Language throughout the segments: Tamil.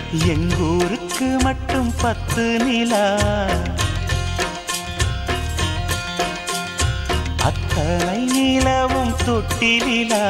எங்கூருக்கு மட்டும் 10 நிலா, அத்தனை நிலவும் தொட்டிலா.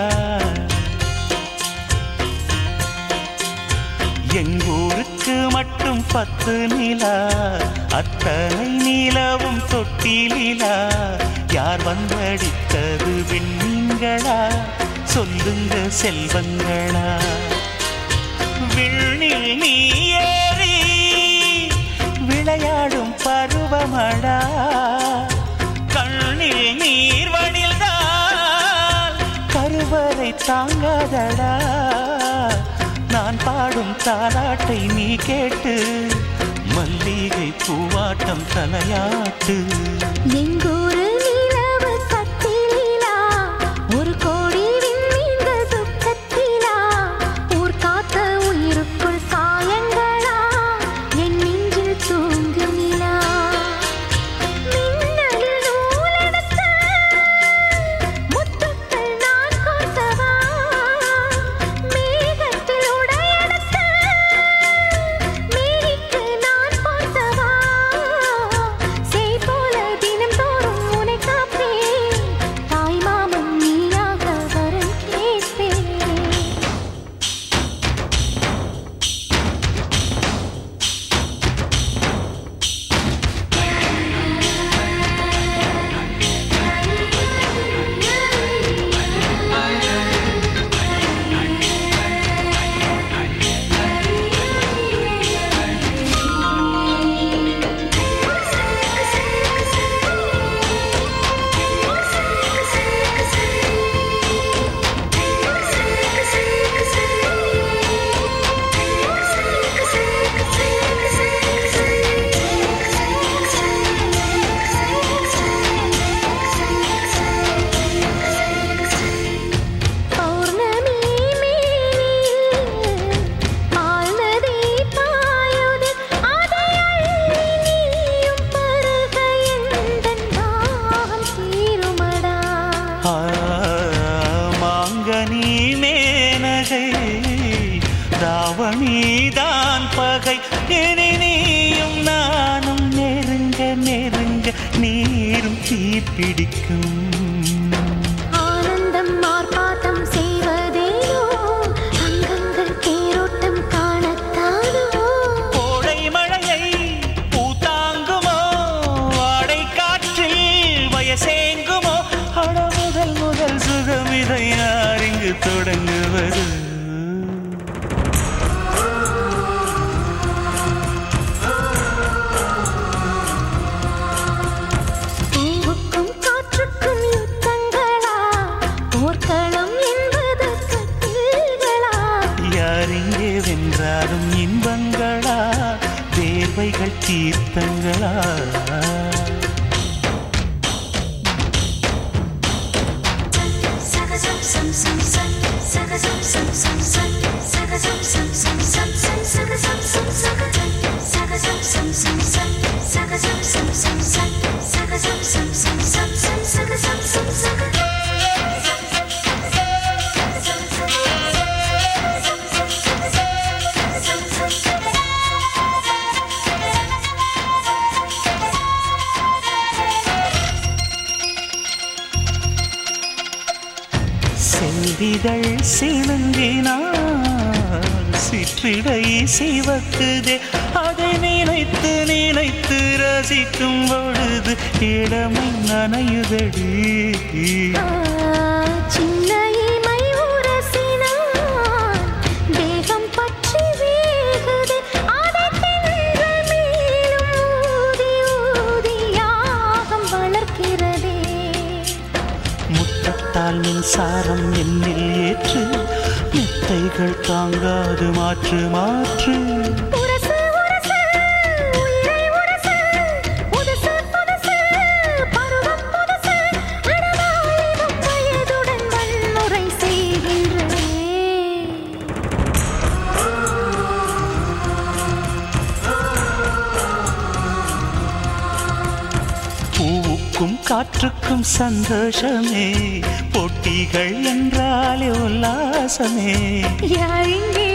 எங்கூருக்கு மட்டும் 10 நிலா, அத்தனை நிலவும் தொட்டிலா. யார் வந்தடித்தது விண்மீன்களா, சொல்லுங்க செல்வங்களா. விண்ணில் நீ ஏறி விளையாடும் பருவமடா, கண்ணில் நீர் வடில்தான் கருவறை தாங்காதடா. நான் பாடும் தாலாட்டை நீ கேட்டு மல்லிகை பூவாட்டம் தலையாட்டு. எங்கூரு நிலவு கத்திலா, ஒரு கோடி விண்மீன்கள் துக்கத்திலா. ஊர் காத்த உயிருக்குள் காயங்களா, என் நெஞ்சில் தூங்கு நிலா. மின்னலில் நூலெடுத்த முத்துக்கள் நான் கோர்த்தவா, மேகத்தில் உடையெடுத்த மேனிக்கு நான் போர்த்தவா. செய் போல தினம் தோறும் உன்னை காப்பேன், தாய் மாமன் நீயாக வரம் கேட்பேன். பௌர்ணமி மேனியில் பால்நதி பாயுதே, அதை அள்ளி நீயும் பருக எந்தன் தாகம் தீருமடா. மாங்கனி மேனகை தாவணிதான் பகை, இனி நீயும் நானும் நெருங்க நெருங்க நீரும் தீப்பிடிக்கும். ஆனந்தம் ஆர்ப்பாட்டம் செய்வதேனோ, அங்கங்கள் தேரோட்டம் காணத்தானோ. கோடை மழையை பூத்தாங்குமோ, ஆடை காற்றில் வயசேங்குமோ. அட முதல் முதல் சுகமிதை யார் இங்கு தொடங்குவது. பூவுக்கும் காற்றுக்கும் யுத்தங்களா, போர்க்களம் என்பது கட்டில்களா. யார் இங்கே வென்றாலும் இன்பங்களா, தேவைகள் தீர்த்தங்களா. செல்விகள் சிணுங்கினான் சிற்றிடை சிவக்குதே, அதை நினைத்து நினைத்து ரசிக்கும் பொழுது இளமை நனையுதடி. சின்ன இமை உரசினான் தேகம் பற்றி வேகுதே, அதை தென்றல் மேலும் ஊதி ஊதி யாகம் வளர்க்கிறதே. முத்தத்தால் மின்சாரம் என்னில் ஏற்று, மெத்தைகள் தாங்காது மாற்று மாற்று. உரசு உரசு உயிரை உரசு, புதுசு புதுசு பருவம் புதுசு. அடவாலிபம் வயதுடன் வன்முறை செய்கின்றதே. பூவுக்கும் காற்றுக்கும் சந்தோஷமே, போட்டிகள் என்றாலே உல்லாசமே. யார் இங்கே